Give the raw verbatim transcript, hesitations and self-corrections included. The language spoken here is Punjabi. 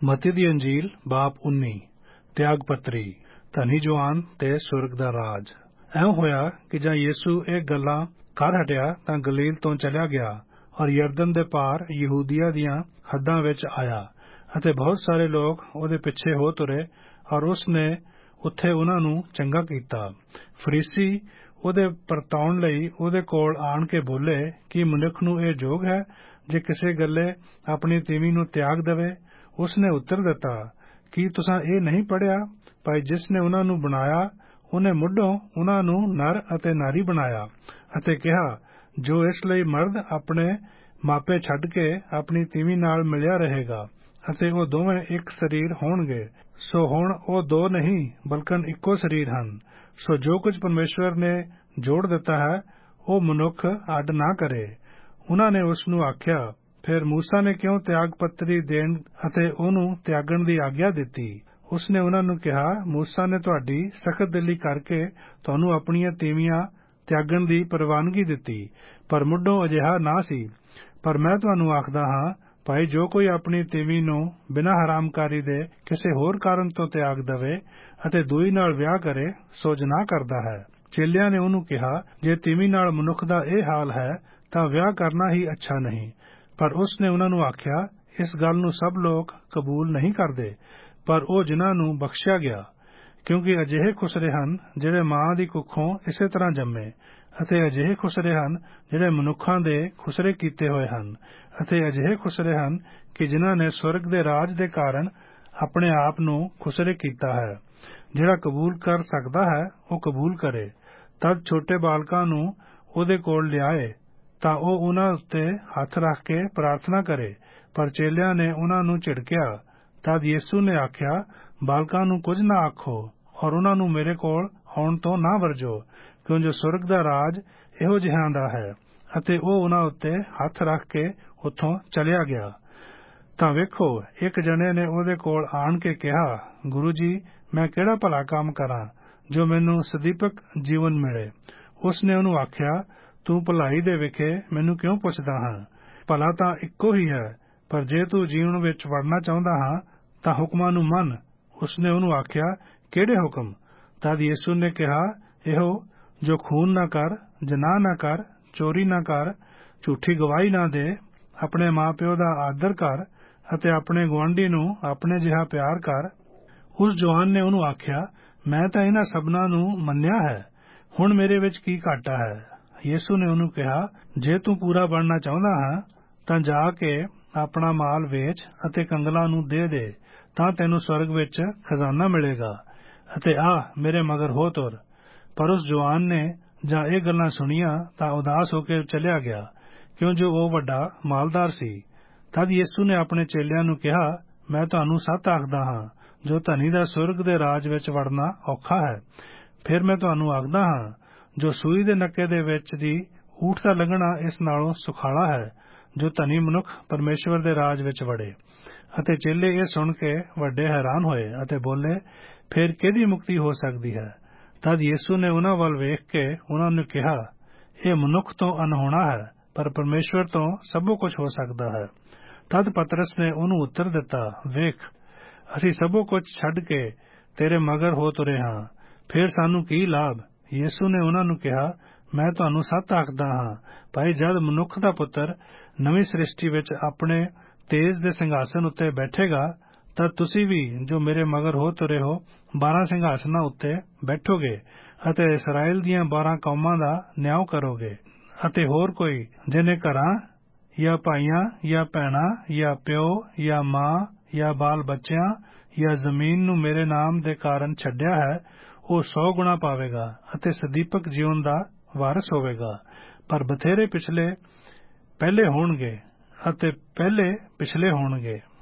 ਮਤੀ ਦੀ ਅੰਜੀਲ ਬਾਬ ਉੱਨੀ। ਤਿਆਗ ਪੱਤਰੀ। ਧਨੀ ਜਵਾਨ ਤੇ ਸਵਰਗ ਦਾ ਰਾਜ। ਇਉਂ ਹੋਇਆ ਕਿ ਜਾਂ ਯੀਸ਼ੂ ਇਹ ਗੱਲਾਂ ਕਰ ਹਟਿਆ ਤਾਂ ਗਲੀਲ ਤੋਂ ਚਲਿਆ ਗਿਆ ਔਰ ਯਰਦਨ ਦੇ ਪਾਰ ਯਹੂਦੀਆ ਦੀਆਂ ਹੱਦਾਂ ਵਿੱਚ ਆਇਆ ਅਤੇ ਬਹੁਤ ਸਾਰੇ ਲੋਕ ਉਹਦੇ ਪਿੱਛੇ ਹੋ ਤੁਰੇ ਔਰ ਉਸ ਨੇ ਉੱਥੇ ਉਹਨਾਂ ਨੂੰ ਚੰਗਾ ਕੀਤਾ। ਫਰੀਸੀ ਉਹਦੇ ਪਰਤਾਉਣ ਲਈ ਉਹਦੇ ਕੋਲ ਆਣ ਕੇ ਬੋਲੇ ਕਿ ਮਨੁੱਖ ਨੂੰ ਇਹ ਯੋਗ ਹੈ ਜੇ ਕਿਸੇ ਗੱਲੇ ਆਪਣੀ ਤੀਵੀਂ ਨੂੰ ਤਿਆਗ ਦੇਵੇ। ਉਸ ਨੇ ਉੱਤਰ ਦਿੱਤਾ, ਕੀ ਤੁਸਾਂ ਇਹ ਨਹੀਂ ਪੜ੍ਹਿਆ, ਭਾਈ ਜਿਸ ਨੇ ਉਹਨਾਂ ਨੂੰ ਬਣਾਇਆ ਉਹਨੇ ਮੁੱਢੋਂ ਉਹਨਾਂ ਨੂੰ ਨਰ ਅਤੇ ਨਾਰੀ ਬਣਾਇਆ ਅਤੇ ਕਿਹਾ, ਜੋ ਇਸ ਲਈ ਮਰਦ ਆਪਣੇ ਮਾਪੇ ਛੱਡ ਕੇ ਆਪਣੀ ਤੀਵੀਂ ਨਾਲ ਮਿਲਿਆ ਰਹੇਗਾ ਅਤੇ ਉਹ ਦੋਵੇਂ ਇੱਕ ਸਰੀਰ ਹੋਣਗੇ। ਸੋ ਹੁਣ ਉਹ ਦੋ ਨਹੀਂ ਬਲਕਨ ਇੱਕੋ ਸਰੀਰ ਹਨ। ਸੋ ਜੋ ਕੁਝ ਪਰਮੇਸ਼ਵਰ ਨੇ ਜੋੜ ਦਿੱਤਾ ਹੈ ਉਹ ਮਨੁੱਖ ਅੱਡ ਨਾ ਕਰੇ। ਉਹਨਾਂ ਨੇ ਉਸ ਨੂੰ ਆਖਿਆ, ਫਿਰ ਮੂਸਾ ਨੇ ਕਿਉਂ ਤਿਆਗ ਪੱਤਰੀ ਦੇਣ ਅਤੇ ਉਹਨੂੰ ਤਿਆਗਣ ਦੀ ਆਗਿਆ ਦਿੱਤੀ? ਉਸ ਨੇ ਉਹਨਾਂ ਨੂੰ ਕਿਹਾ, ਮੂਸਾ ਨੇ ਤੁਹਾਡੀ ਸਖਤ ਦਿਲੀ ਕਰਕੇ ਤੁਹਾਨੂੰ ਆਪਣੀਆਂ ਤੀਵੀਆਂ ਤਿਆਗਣ ਦੀ ਪ੍ਰਵਾਨਗੀ ਦਿੱਤੀ, ਪਰ ਮੁੱਢੋਂ ਅਜਿਹਾ ਨਾ ਸੀ। ਪਰ ਮੈਂ ਤੁਹਾਨੂੰ ਆਖਦਾ ਹਾਂ, ਭਾਈ ਜੋ ਕੋਈ ਆਪਣੀ ਤੀਵੀਂ ਨੂੰ ਬਿਨਾਂ ਹਰਾਮਕਾਰੀ ਦੇ ਕਿਸੇ ਹੋਰ ਕਾਰਨ ਤੋਂ ਤਿਆਗ ਦੇਵੇ ਅਤੇ ਦੂਈ ਨਾਲ ਵਿਆਹ ਕਰੇ ਸੋ ਜ਼ਨਾ ਕਰਦਾ ਹੈ। ਚੇਲਿਆਂ ਨੇ ਉਹਨੂੰ ਕਿਹਾ, ਜੇ ਤੀਵੀਂ ਨਾਲ ਮਨੁੱਖ ਦਾ ਇਹ ਹਾਲ ਹੈ ਤਾਂ ਵਿਆਹ ਕਰਨਾ ਹੀ ਅੱਛਾ ਨਹੀਂ। ਪਰ ਉਸ ਨੇ ਉਹਨਾਂ ਨੂੰ ਆਖਿਆ, ਇਸ ਗੱਲ ਨੂੰ ਸਭ ਲੋਕ ਕਬੂਲ ਨਹੀਂ ਕਰਦੇ, ਪਰ ਉਹ ਜਿਨ੍ਹਾਂ ਨੂੰ ਬਖਸ਼ਿਆ ਗਿਆ, ਕਿਉਂਕਿ ਅਜਿਹੇ ਖੁਸਰੇ ਹਨ ਜਿਹੜੇ ਮਾਂ ਦੀ ਕੁੱਖੋਂ ਇਸੇ ਤਰ੍ਹਾਂ ਜੰਮੇ ਅਤੇ ਅਜਿਹੇ ਖੁਸਰੇ ਹਨ ਜਿਹੜੇ ਮਨੁੱਖਾਂ ਦੇ ਖੁਸਰੇ ਕੀਤੇ ਹੋਏ ਹਨ ਅਤੇ ਅਜਿਹੇ ਖੁਸਰੇ ਹਨ ਕਿ ਜਿਨ੍ਹਾਂ ਨੇ ਸਵਰਗ ਦੇ ਰਾਜ ਦੇ ਕਾਰਨ ਆਪਣੇ ਆਪ ਨੂੰ ਖੁਸਰੇ ਕੀਤਾ ਹੈ। ਜਿਹੜਾ ਕਬੂਲ ਕਰ ਸਕਦਾ ਹੈ ਉਹ ਕਬੂਲ ਕਰੇ। ਤਦ ਛੋਟੇ ਬਾਲਕਾਂ ਨੂੰ ਉਹਦੇ ਕੋਲ ਲਿਆਏ ਤਾਂ ਉਹ ਉਹਨਾਂ ਉੱਤੇ ਹੱਥ ਰੱਖ ਕੇ ਪ੍ਰਾਰਥਨਾ ਕਰੇ, ਪਰ ਚੇਲਿਆਂ ਨੇ ਉਹਨਾਂ ਨੂੰ ਝਿੜਕਿਆ। ਤਦ ਯੀਸ਼ੂ ਨੇ ਆਖਿਆ, ਬਾਲਕਾਂ ਨੂੰ ਕੁਝ ਨਾ ਆਖੋ ਔਰ ਉਹਨਾਂ ਨੂੰ ਮੇਰੇ ਕੋਲ ਆਉਣ ਤੋਂ ਨਾ ਵਰਜੋ, ਕਿਉਂ ਜੋ ਸਵਰਗ ਦਾ ਰਾਜ ਇਹੋ ਜਿਹਾਂ ਦਾ ਹੈ। ਅਤੇ ਉਹ ਉਹਨਾਂ ਉੱਤੇ ਹੱਥ ਰੱਖ ਕੇ ਉੱਥੋਂ ਚਲਿਆ ਗਿਆ। ਤਾਂ ਵੇਖੋ, ਇੱਕ ਜਣੇ ਨੇ ਉਹਦੇ ਕੋਲ ਆਣ ਕੇ ਕਿਹਾ, ਗੁਰੂ ਜੀ, ਮੈਂ ਕਿਹੜਾ ਭਲਾ ਕੰਮ ਕਰਾਂ ਜੋ ਮੈਨੂੰ ਸਦੀਪਕ ਜੀਵਨ ਮਿਲੇ? ਉਸ ਨੇ ਉਹਨੂੰ ਆਖਿਆ, ਤੂੰ ਭਲਾਈ ਦੇ ਵਿਖੇ ਮੈਨੂੰ ਕਿਉਂ ਪੁੱਛਦਾ ਹਾਂ? ਭਲਾ ਤਾਂ ਇੱਕੋ ਹੀ ਹੈ, ਪਰ ਜੇ ਤੂੰ ਜੀਵਨ ਵਿੱਚ ਵੜਨਾ ਚਾਹੁੰਦਾ ਹਾਂ ਤਾਂ ਹੁਕਮਾਂ ਨੂੰ ਮੰਨ। ਉਸ ਨੇ ਉਹਨੂੰ ਆਖਿਆ, ਕਿਹੜੇ ਹੁਕਮ? ਤਦ ਯੀਸ਼ੂ ਨੇ ਕਿਹਾ, ਇਹੋ, ਜੋ ਖੂਨ ਨਾ ਕਰ, ਜਨਾਹ ਨਾ ਕਰ, ਚੋਰੀ ਨਾ ਕਰ, ਝੂਠੀ ਗਵਾਹੀ ਨਾ ਦੇ, ਆਪਣੇ ਮਾਂ ਪਿਓ ਦਾ ਆਦਰ ਕਰ ਅਤੇ ਆਪਣੇ ਗੁਆਂਢੀ ਨੂੰ ਆਪਣੇ ਜਿਹਾ ਪਿਆਰ ਕਰ। ਉਸ ਜਵਾਨ ਨੇ ਉਹਨੂੰ ਆਖਿਆ, ਮੈਂ ਤਾਂ ਇਹਨਾਂ ਸਭਨਾਂ ਨੂੰ ਮੰਨਿਆ ਹੈ, ਹੁਣ ਮੇਰੇ ਵਿੱਚ ਕੀ ਘਾਟਾ ਹੈ? ਯੀਸ਼ੂ ਨੇ ਉਹਨੂੰ ਕਿਹਾ, ਜੇ ਤੂੰ ਪੂਰਾ ਬਣਨਾ ਚਾਹੁੰਦਾ ਹਾਂ ਤਾਂ ਜਾ ਕੇ ਆਪਣਾ ਮਾਲ ਵੇਚ ਅਤੇ ਕੰਗਲਾਂ ਨੂੰ ਦੇ ਦੇ, ਤਾਂ ਤੈਨੂੰ ਸਵਰਗ ਵਿੱਚ ਖਜ਼ਾਨਾ ਮਿਲੇਗਾ ਅਤੇ ਆ ਮੇਰੇ ਮਗਰ ਹੋ ਤੁਰ। ਪਰ ਉਸ ਜਵਾਨ ਨੇ ਜਾਂ ਇਹ ਗੱਲਾਂ ਸੁਣੀਆਂ ਤਾਂ ਉਦਾਸ ਹੋ ਕੇ ਚਲਿਆ ਗਿਆ, ਕਿਉਂ ਜੋ ਉਹ ਵੱਡਾ ਮਾਲਦਾਰ ਸੀ। ਤਦ ਯੀਸ਼ੂ ਨੇ ਆਪਣੇ ਚੇਲਿਆਂ ਨੂੰ ਕਿਹਾ, ਮੈਂ ਤੁਹਾਨੂੰ ਸੱਚ ਆਖਦਾ ਹਾਂ, ਜੋ ਧਨੀ ਦਾ ਸਵਰਗ ਦੇ ਰਾਜ ਵਿੱਚ ਵੜਨਾ ਔਖਾ ਹੈ। ਫਿਰ ਮੈਂ ਤੁਹਾਨੂੰ ਆਖਦਾ ਹਾਂ, ਜੋ ਸੂਈ ਦੇ ਨੱਕੇ ਦੇ ਵਿੱਚ ਦੀ ਊਠ ਦਾ ਲੰਘਣਾ ਇਸ ਨਾਲੋਂ ਸੁਖਾਲਾ ਹੈ, ਜੋ ਧਨੀ ਮਨੁੱਖ ਪਰਮੇਸ਼ਵਰ ਦੇ ਰਾਜ ਵਿੱਚ ਵੜੇ। ਅਤੇ ਚੇਲੇ ਇਹ ਸੁਣ ਕੇ ਵੱਡੇ ਹੈਰਾਨ ਹੋਏ ਅਤੇ ਬੋਲੇ, ਫਿਰ ਕਿਹਦੀ ਮੁਕਤੀ ਹੋ ਸਕਦੀ ਹੈ? ਤਦ ਯੀਸ਼ੂ ਨੇ ਉਹਨਾਂ ਵੱਲ ਵੇਖ ਕੇ ਉਹਨਾਂ ਨੂੰ ਕਿਹਾ, ਇਹ ਮਨੁੱਖ ਤੋਂ ਅਨਹੋਣਾ ਹੈ, ਪਰ ਪਰਮੇਸ਼ਵਰ ਤੋਂ ਸਭੋ ਕੁਝ ਹੋ ਸਕਦਾ ਹੈ। ਤਦ ਪਤਰਸ ਨੇ ਉਹਨੂੰ ਉੱਤਰ ਦਿੱਤਾ, ਵੇਖ, ਅਸੀਂ ਸਭੋ ਕੁਝ ਛੱਡ ਕੇ ਤੇਰੇ ਮਗਰ ਹੋ ਤੁਰੇ ਹਾਂ, ਫਿਰ ਸਾਨੂੰ ਕੀ ਲਾਭ? ਯੀਸ਼ੂ ਨੇ ਉਹਨਾਂ ਨੂੰ ਕਿਹਾ, ਮੈਂ ਤੁਹਾਨੂੰ ਸੱਚ ਆਖਦਾ ਹਾਂ, ਭਾਈ ਜਦ ਮਨੁੱਖ ਦਾ ਪੁੱਤਰ ਨਵੀਂ ਸ੍ਰਿਸ਼ਟੀ ਵਿੱਚ ਆਪਣੇ ਤੇਜ ਦੇ ਸਿੰਘਾਸਨ ਉੱਤੇ ਬੈਠੇਗਾ, ਤਦ ਤੁਸੀਂ ਵੀ ਜੋ ਮੇਰੇ ਮਗਰ ਹੋ ਤੁਰੇ ਹੋ ਬਾਰਾਂ ਸਿੰਘਾਸਨਾਂ ਉੱਤੇ ਬੈਠੋਗੇ ਅਤੇ ਇਸਰਾਏਲ ਦੀਆਂ ਬਾਰਾਂ ਕੌਮਾਂ ਦਾ ਨਿਆਂ ਕਰੋਗੇ। ਅਤੇ ਹੋਰ ਕੋਈ ਜਿਹਨੇ ਘਰਾਂ ਜਾਂ ਭਾਈਆਂ ਜਾਂ ਭੈਣਾਂ ਜਾਂ ਪਿਓ ਜਾਂ ਮਾਂ ਜਾਂ ਬਾਲ ਬੱਚਿਆਂ ਜਾਂ ਜ਼ਮੀਨ ਨੂੰ ਮੇਰੇ ਨਾਮ ਦੇ ਕਾਰਨ ਛੱਡਿਆ ਹੈ, ਉਹ ਸੌ ਗੁਣਾ ਪਾਵੇਗਾ ਅਤੇ ਸਦੀਪਕ ਜੀਵਨ ਦਾ ਵਾਰਸ ਹੋਵੇਗਾ। ਪਰ ਬਥੇਰੇ ਪਿਛਲੇ ਪਹਿਲੇ ਹੋਣਗੇ ਅਤੇ ਪਹਿਲੇ ਪਿਛਲੇ ਹੋਣਗੇ।